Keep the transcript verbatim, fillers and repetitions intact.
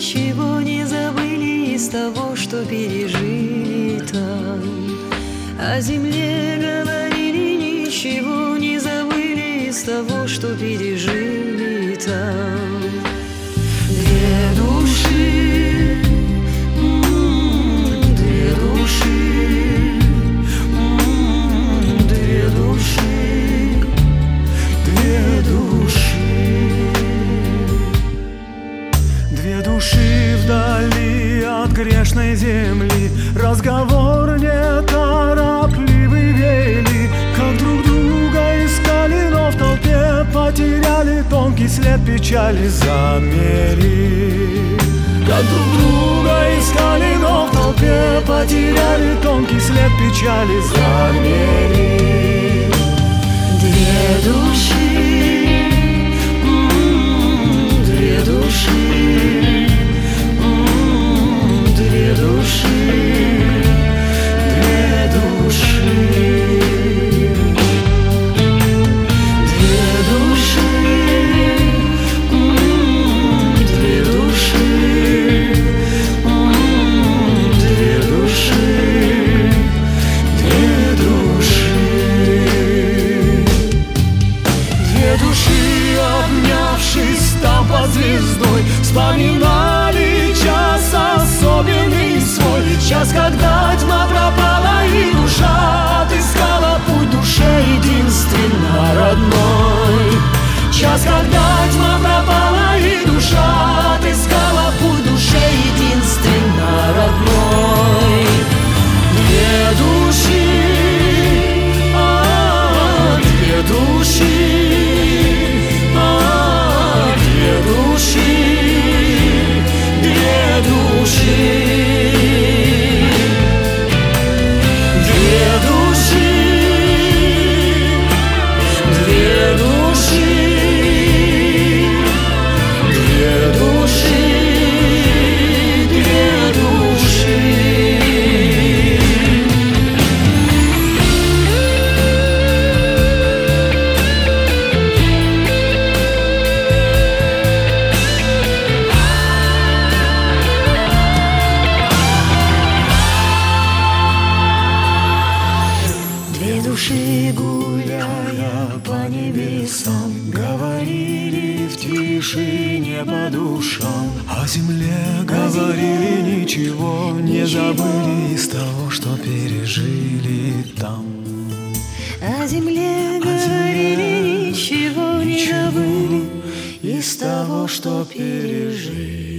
ничего не забыли из того, что пережили там. О земле говорили, ничего не забыли из того, что пережили там. Две души, м-м, две души, м-м, две души, две души. Две души вдали от грешной земли, разговор неторопливый вели, как друг друга искали, но в толпе потеряли, тонкий след печали замели. Как друг друга искали, но в толпе потеряли, тонкий след печали замели. Две души, м-м, две души, м-м, две души, две души. Две души, м-м, две души, м-м, две души, две души. Две души, обнявшись там под звездой, вспоминали час особенный свой. Час, когда тьма пропала и душа отыскала путь душе единственно родной. Час, когда тьма пропала и душа отыскала путь душе единственно родной. Две души, а, две души, а, две души, две души. Две души, две души, две души, две души. Две души, гуляя по небесам, Говорили в тишине по душам, о земле говорили, ничего не забыли из того, что пережили там. о земле говорили, ничего не забыли из того, что пережили.